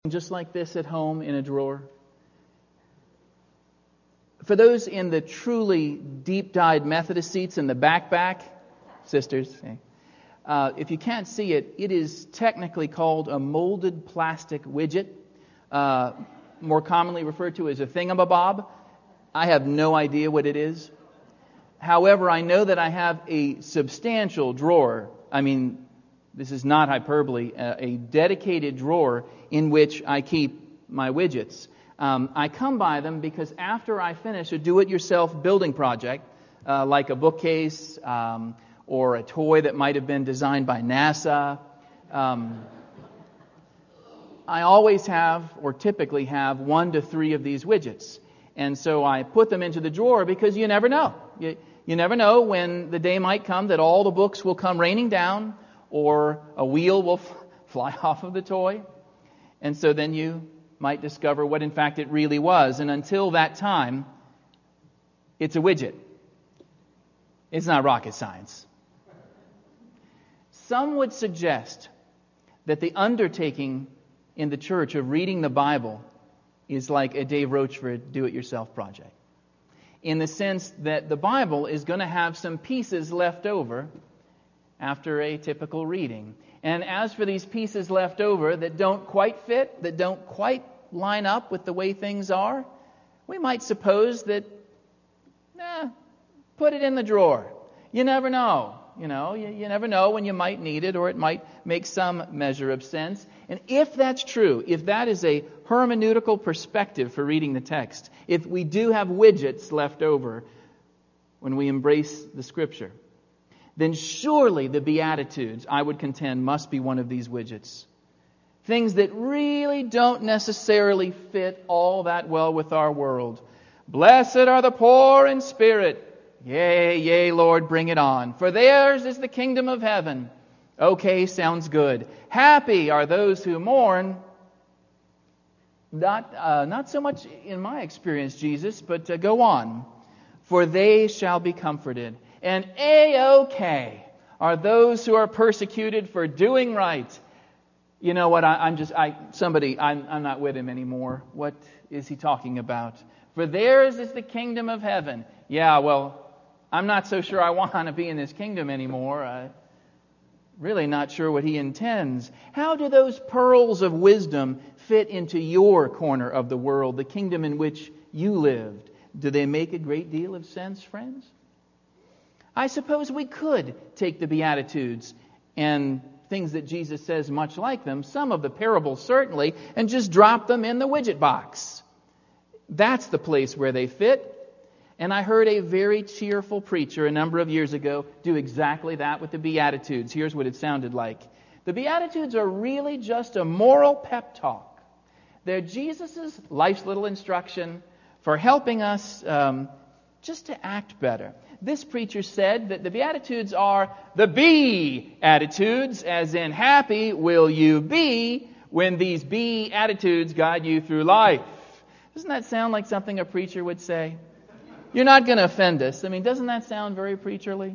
just like this at home in a drawer? For those in the truly deep-dyed Methodist seats in the back, sisters, if you can't see it, it is technically called a molded plastic widget, more commonly referred to as a thingamabob. I have no idea what it is. However, I know that I have a substantial drawer. I mean, this is not hyperbole, a dedicated drawer in which I keep my widgets. I come by them because after I finish a do-it-yourself building project, like a bookcase or a toy that might have been designed by NASA, I always have, or typically have, 1 to 3 of these widgets. And so I put them into the drawer because you never know. You never know when the day might come that all the books will come raining down or a wheel will fly off of the toy. And so then you might discover what in fact it really was. And until that time, it's a widget. It's not rocket science. Some would suggest that the undertaking in the church of reading the Bible is like a Dave Rochford do-it-yourself project. In the sense that the Bible is going to have some pieces left over after a typical reading. And as for these pieces left over that don't quite fit, that don't quite line up with the way things are, we might suppose that, put it in the drawer. You never know. You never know when you might need it, or it might make some measure of sense. And if that's true, if that is a hermeneutical perspective for reading the text, if we do have widgets left over when we embrace the Scripture, then surely the Beatitudes, I would contend, must be one of these widgets. Things that really don't necessarily fit all that well with our world. Blessed are the poor in spirit. Yea, yea, Lord, bring it on. For theirs is the kingdom of heaven. Okay, sounds good. Happy are those who mourn. Not so much in my experience, Jesus, but go on. For they shall be comforted. And A-OK are those who are persecuted for doing right. You know what? I'm not with him anymore. What is he talking about? For theirs is the kingdom of heaven. Yeah, well, I'm not so sure I want to be in this kingdom anymore. Really not sure what he intends. How do those pearls of wisdom fit into your corner of the world, the kingdom in which you lived? Do they make a great deal of sense, friends? I suppose we could take the Beatitudes and things that Jesus says much like them, some of the parables certainly, and just drop them in the widget box. That's the place where they fit. And I heard a very cheerful preacher a number of years ago do exactly that with the Beatitudes. Here's what it sounded like. The Beatitudes are really just a moral pep talk. They're Jesus' life's little instruction for helping us just to act better. This preacher said that the Beatitudes are the be-attitudes, as in happy will you be when these be-attitudes guide you through life. Doesn't that sound like something a preacher would say? You're not going to offend us. I mean, doesn't that sound very preacherly?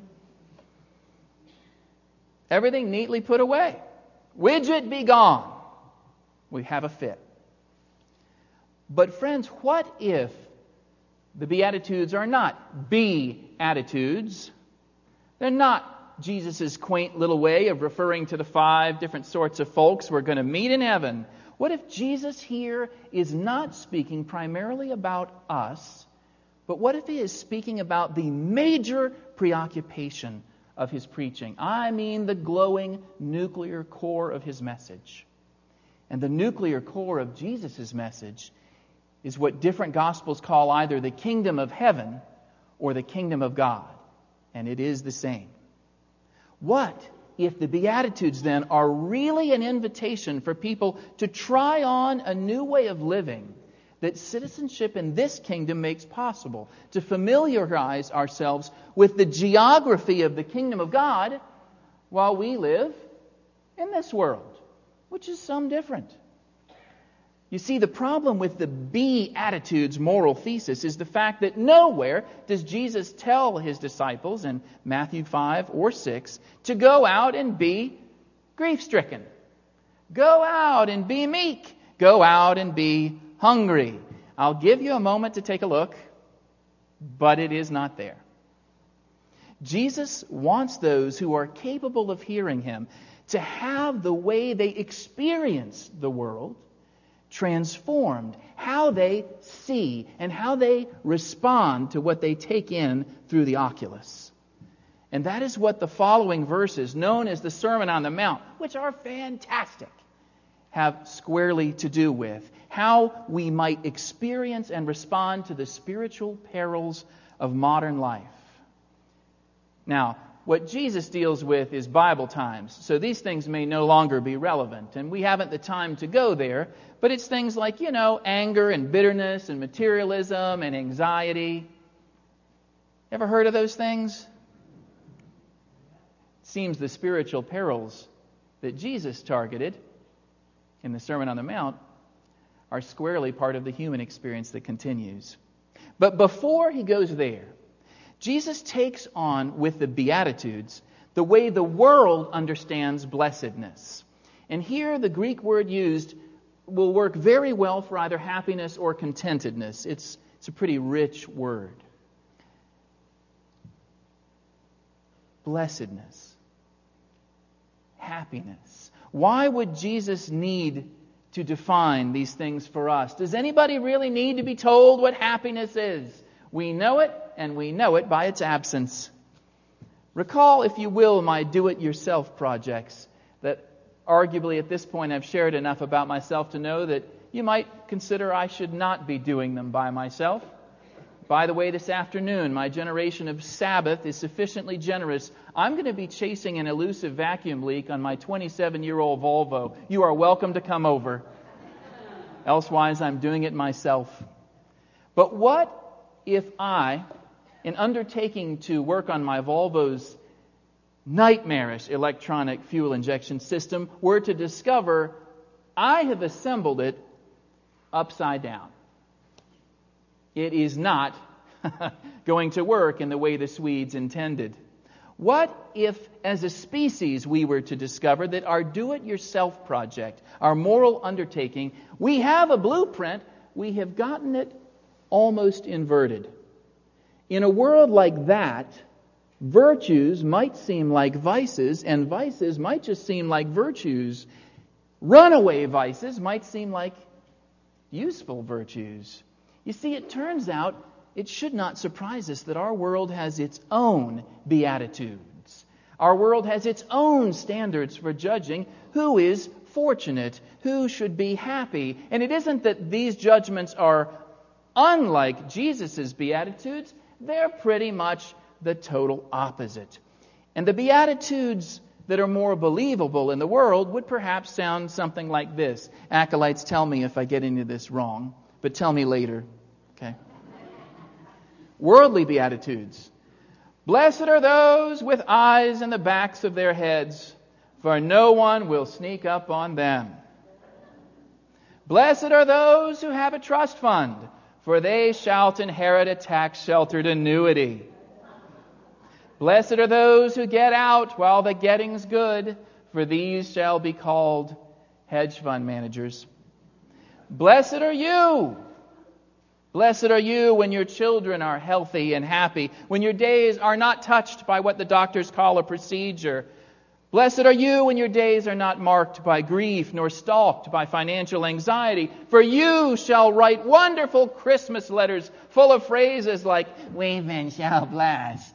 Everything neatly put away. Widget be gone. We have a fit. But friends, what if the Beatitudes are not be-attitudes? They're not Jesus' quaint little way of referring to the 5 different sorts of folks we're going to meet in heaven. What if Jesus here is not speaking primarily about us, but what if he is speaking about the major preoccupation of his preaching? I mean the glowing nuclear core of his message. And the nuclear core of Jesus' message is what different Gospels call either the kingdom of heaven or the kingdom of God. And it is the same. What if the Beatitudes then are really an invitation for people to try on a new way of living that citizenship in this kingdom makes possible, to familiarize ourselves with the geography of the kingdom of God while we live in this world, which is some different. You see, the problem with the Beatitudes moral thesis is the fact that nowhere does Jesus tell his disciples in Matthew 5 or 6 to go out and be grief-stricken. Go out and be meek. Go out and be hungry. I'll give you a moment to take a look, but it is not there. Jesus wants those who are capable of hearing Him to have the way they experience the world transformed, how they see and how they respond to what they take in through the oculus. And that is what the following verses, known as the Sermon on the Mount, which are fantastic, have squarely to do with. How we might experience and respond to the spiritual perils of modern life. Now, what Jesus deals with is Bible times, so these things may no longer be relevant, and we haven't the time to go there, but it's things like, anger and bitterness and materialism and anxiety. Ever heard of those things? It seems the spiritual perils that Jesus targeted in the Sermon on the Mount are squarely part of the human experience that continues. But before He goes there, Jesus takes on with the Beatitudes the way the world understands blessedness. And here the Greek word used will work very well for either happiness or contentedness. It's a pretty rich word. Blessedness. Happiness. Why would Jesus need to define these things for us? Does anybody really need to be told what happiness is? We know it, and we know it by its absence. Recall, if you will, my do-it-yourself projects that arguably at this point I've shared enough about myself to know that you might consider I should not be doing them by myself. By the way, this afternoon, my generation of Sabbath is sufficiently generous. I'm going to be chasing an elusive vacuum leak on my 27-year-old Volvo. You are welcome to come over. Elsewise, I'm doing it myself. But what if I, in undertaking to work on my Volvo's nightmarish electronic fuel injection system, were to discover I have assembled it upside down? It is not going to work in the way the Swedes intended. What if, as a species, we were to discover that our do-it-yourself project, our moral undertaking, we have a blueprint, we have gotten it almost inverted? In a world like that, virtues might seem like vices, and vices might just seem like virtues. Runaway vices might seem like useful virtues. You see, it turns out it should not surprise us that our world has its own beatitudes. Our world has its own standards for judging who is fortunate, who should be happy. And it isn't that these judgments are unlike Jesus' beatitudes. They're pretty much the total opposite. And the beatitudes that are more believable in the world would perhaps sound something like this. Acolytes, tell me if I get into this wrong, but tell me later. Okay? Worldly beatitudes. Blessed are those with eyes in the backs of their heads, for no one will sneak up on them. Blessed are those who have a trust fund, for they shall inherit a tax-sheltered annuity. Blessed are those who get out while the getting's good, for these shall be called hedge fund managers. Blessed are you. Blessed are you when your children are healthy and happy, when your days are not touched by what the doctors call a procedure. Blessed are you when your days are not marked by grief nor stalked by financial anxiety, for you shall write wonderful Christmas letters full of phrases like, "We've been so blessed."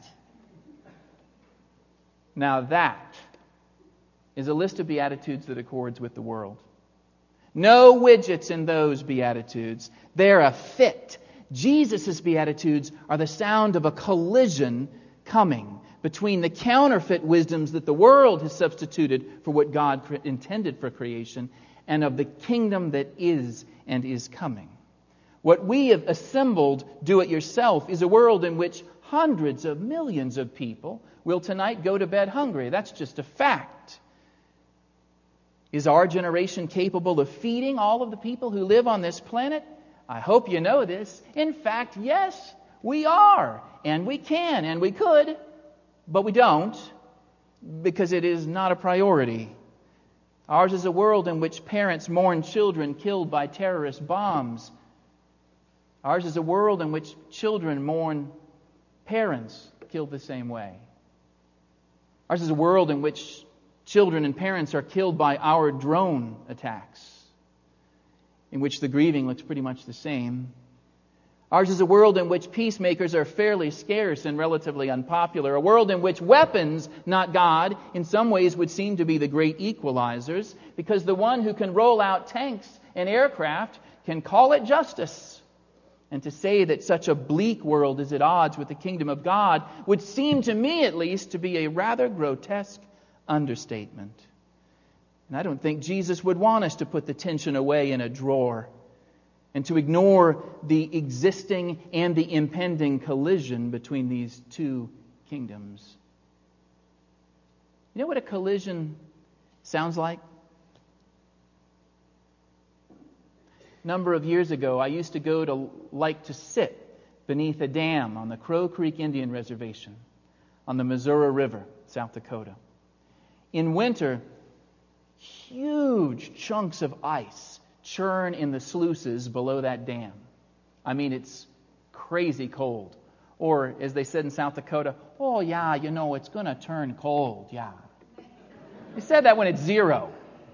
Now that is a list of beatitudes that accords with the world. No widgets in those beatitudes. They're a fit. Jesus' beatitudes are the sound of a collision coming between the counterfeit wisdoms that the world has substituted for what God intended for creation, and of the kingdom that is and is coming. What we have assembled, do it yourself, is a world in which hundreds of millions of people will tonight go to bed hungry. That's just a fact. Is our generation capable of feeding all of the people who live on this planet? I hope you know this. In fact, yes, we are. And we can, and we could. But we don't, because it is not a priority. Ours is a world in which parents mourn children killed by terrorist bombs. Ours is a world in which children mourn parents killed the same way. Ours is a world in which children and parents are killed by our drone attacks, in which the grieving looks pretty much the same. Ours is a world in which peacemakers are fairly scarce and relatively unpopular. A world in which weapons, not God, in some ways would seem to be the great equalizers, because the one who can roll out tanks and aircraft can call it justice. And to say that such a bleak world is at odds with the kingdom of God would seem to me, at least, to be a rather grotesque understatement. And I don't think Jesus would want us to put the tension away in a drawer and to ignore the existing and the impending collision between these two kingdoms. You know what a collision sounds like? A number of years ago, I used to go to sit beneath a dam on the Crow Creek Indian Reservation on the Missouri River, South Dakota. In winter, huge chunks of ice churn in the sluices below that dam. I mean, it's crazy cold. Or, as they said in South Dakota, oh yeah, it's going to turn cold, yeah. They said that when it's 0.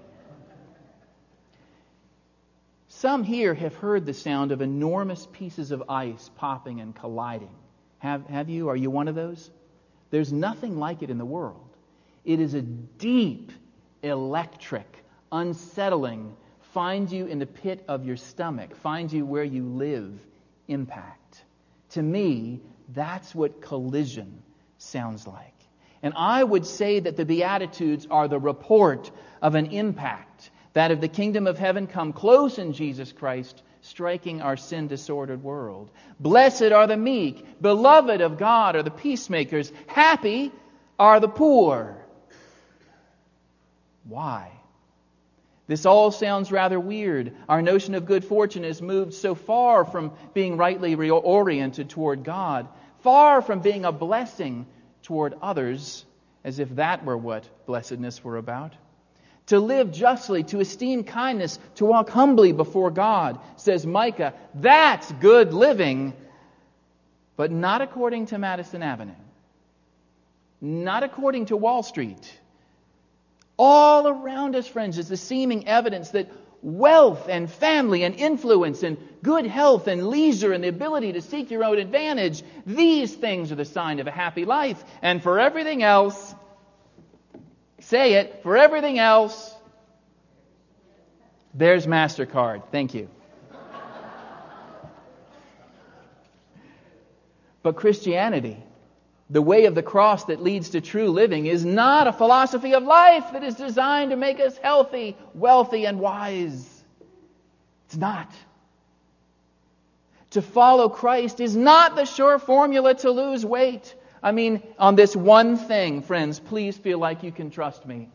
Some here have heard the sound of enormous pieces of ice popping and colliding. Have you? Are you one of those? There's nothing like it in the world. It is a deep, electric, unsettling, find you in the pit of your stomach, find you where you live impact. To me, that's what collision sounds like. And I would say that the Beatitudes are the report of an impact, that of the kingdom of heaven come close in Jesus Christ, striking our sin-disordered world. Blessed are the meek, beloved of God are the peacemakers, happy are the poor. Why? This all sounds rather weird. Our notion of good fortune has moved so far from being rightly oriented toward God, far from being a blessing toward others, as if that were what blessedness were about. To live justly, to esteem kindness, to walk humbly before God, says Micah, that's good living, but not according to Madison Avenue. Not according to Wall Street. All around us, friends, is the seeming evidence that wealth and family and influence and good health and leisure and the ability to seek your own advantage, these things are the sign of a happy life. And for everything else, say it, for everything else, there's MasterCard. Thank you. But Christianity, the way of the cross that leads to true living, is not a philosophy of life that is designed to make us healthy, wealthy, and wise. It's not. To follow Christ is not the sure formula to lose weight. I mean, on this one thing, friends, please feel like you can trust me.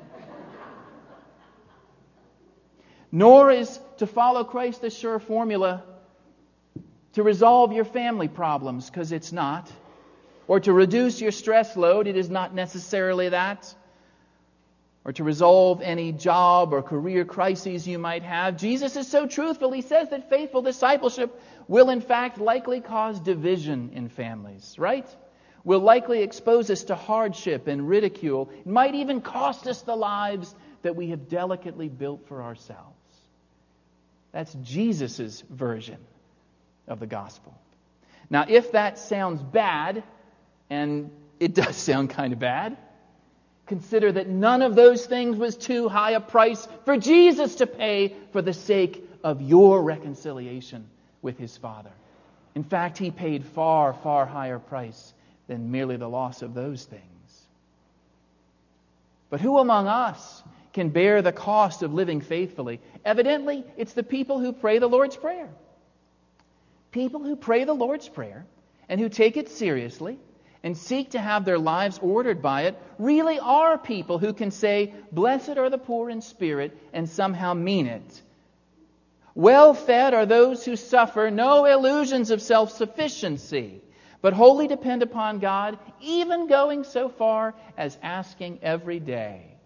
Nor is to follow Christ the sure formula to resolve your family problems, because it's not. Or to reduce your stress load, it is not necessarily that. Or to resolve any job or career crises you might have. Jesus is so truthful. He says that faithful discipleship will in fact likely cause division in families, right? Will likely expose us to hardship and ridicule. It might even cost us the lives that we have delicately built for ourselves. That's Jesus' version of the gospel. Now, if that sounds bad, and it does sound kind of bad, consider that none of those things was too high a price for Jesus to pay for the sake of your reconciliation with His Father. In fact, He paid far, far higher price than merely the loss of those things. But who among us can bear the cost of living faithfully? Evidently, it's the people who pray the Lord's Prayer. People who pray the Lord's Prayer and who take it seriously and seek to have their lives ordered by it really are people who can say, "Blessed are the poor in spirit," and somehow mean it. Well-fed are those who suffer no illusions of self-sufficiency, but wholly depend upon God, even going so far as asking every day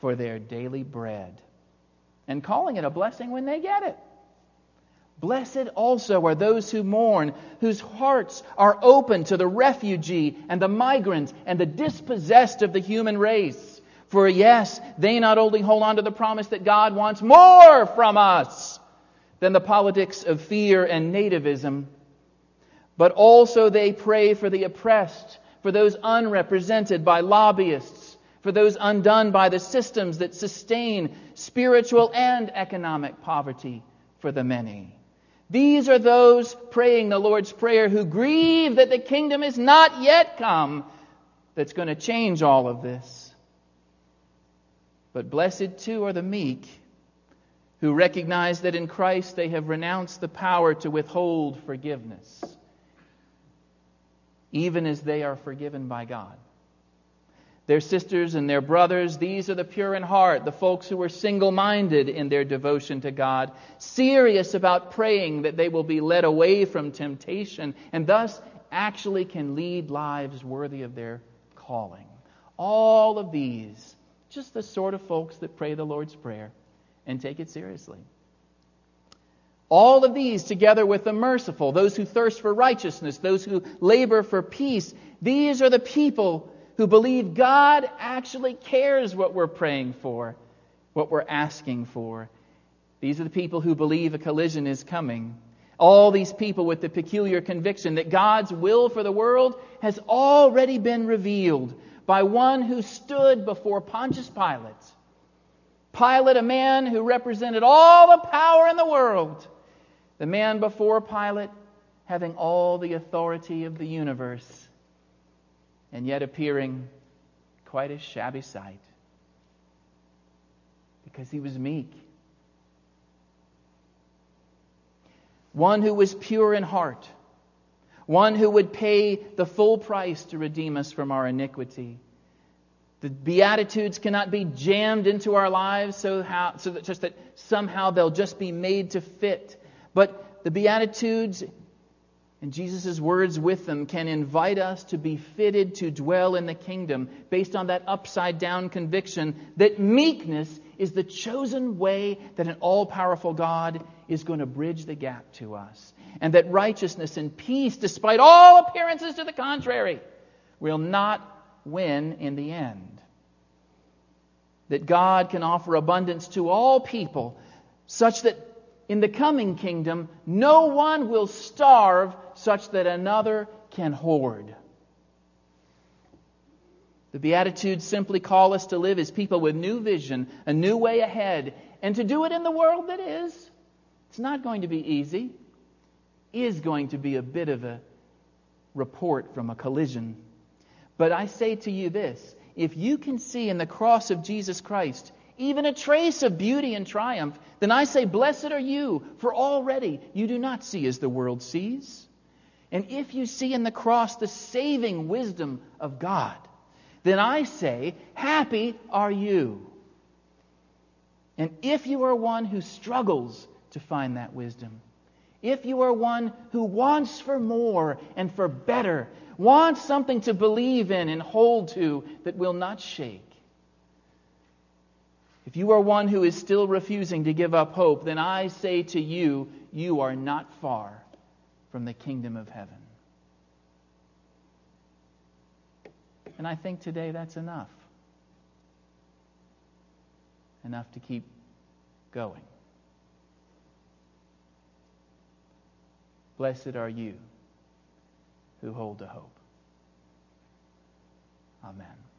for their daily bread, and calling it a blessing when they get it. Blessed also are those who mourn, whose hearts are open to the refugee and the migrant and the dispossessed of the human race. For yes, they not only hold on to the promise that God wants more from us than the politics of fear and nativism, but also they pray for the oppressed, for those unrepresented by lobbyists, for those undone by the systems that sustain spiritual and economic poverty for the many. These are those praying the Lord's Prayer who grieve that the kingdom is not yet come that's going to change all of this. But blessed too are the meek, who recognize that in Christ they have renounced the power to withhold forgiveness, even as they are forgiven by God. Their sisters and their brothers, these are the pure in heart, the folks who are single-minded in their devotion to God, serious about praying that they will be led away from temptation, and thus actually can lead lives worthy of their calling. All of these, just the sort of folks that pray the Lord's Prayer and take it seriously. All of these, together with the merciful, those who thirst for righteousness, those who labor for peace, these are the people who believe God actually cares what we're praying for, what we're asking for. These are the people who believe a collision is coming. All these people with the peculiar conviction that God's will for the world has already been revealed by one who stood before Pontius Pilate. Pilate, a man who represented all the power in the world. The man before Pilate having all the authority of the universe, and yet appearing quite a shabby sight, because he was meek. One who was pure in heart. One who would pay the full price to redeem us from our iniquity. The Beatitudes cannot be jammed into our lives so that somehow they'll just be made to fit. But the Beatitudes and Jesus' words with them can invite us to be fitted to dwell in the kingdom based on that upside-down conviction that meekness is the chosen way that an all-powerful God is going to bridge the gap to us. And that righteousness and peace, despite all appearances to the contrary, will not win in the end. That God can offer abundance to all people such that in the coming kingdom, no one will starve such that another can hoard. The Beatitudes simply call us to live as people with new vision, a new way ahead, and to do it in the world that is. It's not going to be easy. It is going to be a bit of a report from a collision. But I say to you this, if you can see in the cross of Jesus Christ even a trace of beauty and triumph, then I say, blessed are you, for already you do not see as the world sees. And if you see in the cross the saving wisdom of God, then I say, happy are you. And if you are one who struggles to find that wisdom, if you are one who wants for more and for better, wants something to believe in and hold to that will not shake, if you are one who is still refusing to give up hope, then I say to you, you are not far from the kingdom of heaven. And I think today that's enough. Enough to keep going. Blessed are you who hold to hope. Amen.